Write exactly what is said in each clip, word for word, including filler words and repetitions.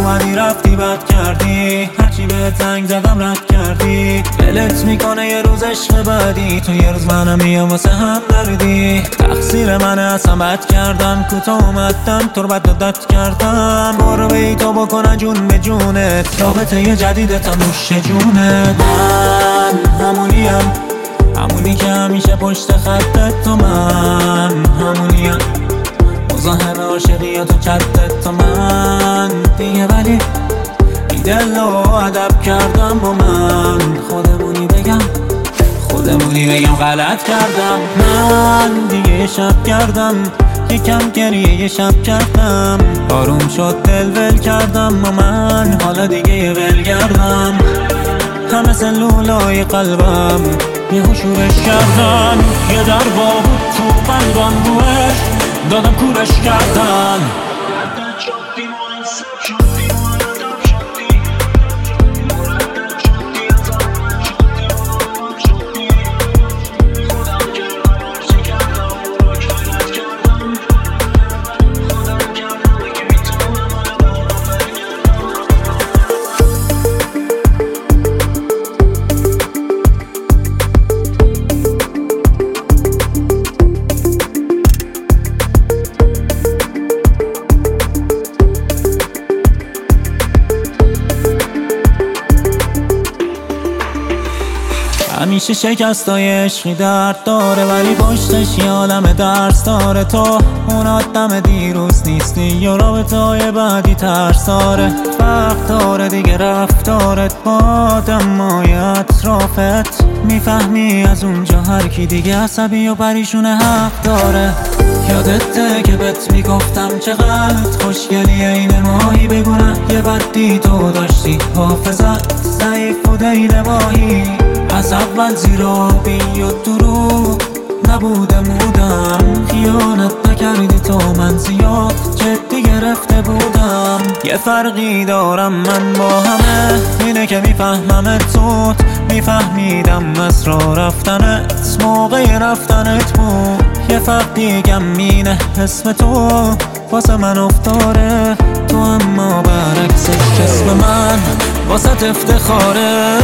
اومدی رفتی بد کردی، هرچی به زنگ زدم رد کردی. دلت میکنه یه روز عشق بعدی، تو یه روز منم میام واسه هم دردی. تقصیر منه اصلا بد کردم، کوتاه اومدم تو رو بد داد کردم. برو بی تو بکنه جون به جونت، رابطه یه جدیده تا نوش جونت. من همونیم، همونی که همیشه پشت خطت، تو من همونیم، مزاحم عاشقی تو چتت، تو من دیگه. ولی بی دل و ادب کردم با من، خودمونی بگم خودمونی بگم غلط کردم. من دیگه یه شب کردم، یکم گریه یه شب کردم. آروم شد دل ول کردم و من حالا دیگه یه ول کردم. همه سلولای قلبم یه شورش کردن، یه در بود تو قلبم روش دادم کورش کردن. همیشه شکستای عشقی درد داره، ولی پشتش یه عالم درس داره. تو اون آدم دیروز نیستی، یا رابطه‌های بعدی ترس داره. فرق داره دیگه رفتارت با آدمای اطرافت، میفهمی از اونجا هر کی دیگه عصبی و پریشونه حق داره. یادته که بهت میگفتم چقدر خوشگلی این ماهی، بگونه یه بدی تو داشتی، حافظت ضعیف و دید ماهی. از اول زیرابی و دروغ نبودم بودم، خیانت نکردی تو، من زیاد جدی گرفته بودم. یه فرقی دارم من با همه، اینه که میفهمم زود، میفهمیدم از راه رفتنت موقع رفتنت بود. یه فرق دیگم اینه اسم تو واسه من افتاره تو، اما برعکسش اسم من واسه افتخاره.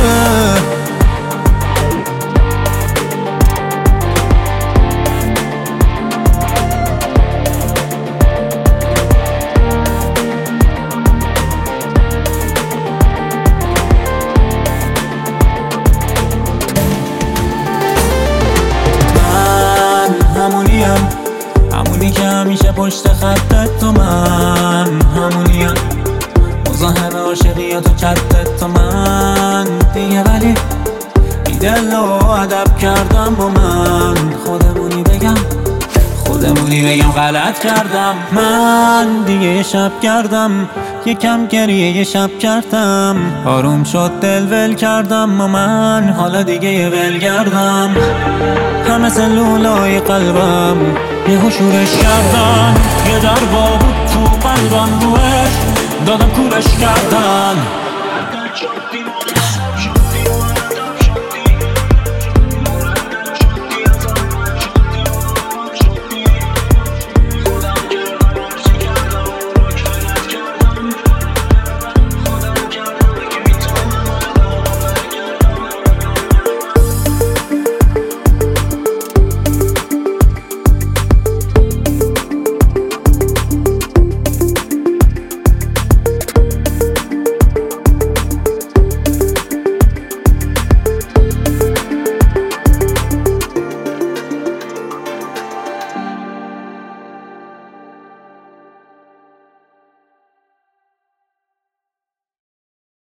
همونی که همیشه پشت خطت، تو من همونیم، مزاحم عاشقی تو چتت، تو من دیگه. ولی بی دل و ادب کردم با من، خودمونی بگم خودمونی بگم غلط کردم. من دیگه یه شب کردم، یکم گریه یه شب کردم. آروم شد دل ول کردم و من حالا دیگه یه ول کردم. همه سلولای قلبم یه شورش کردن، یه در بود تو قلبم روش دادم کورش کردن.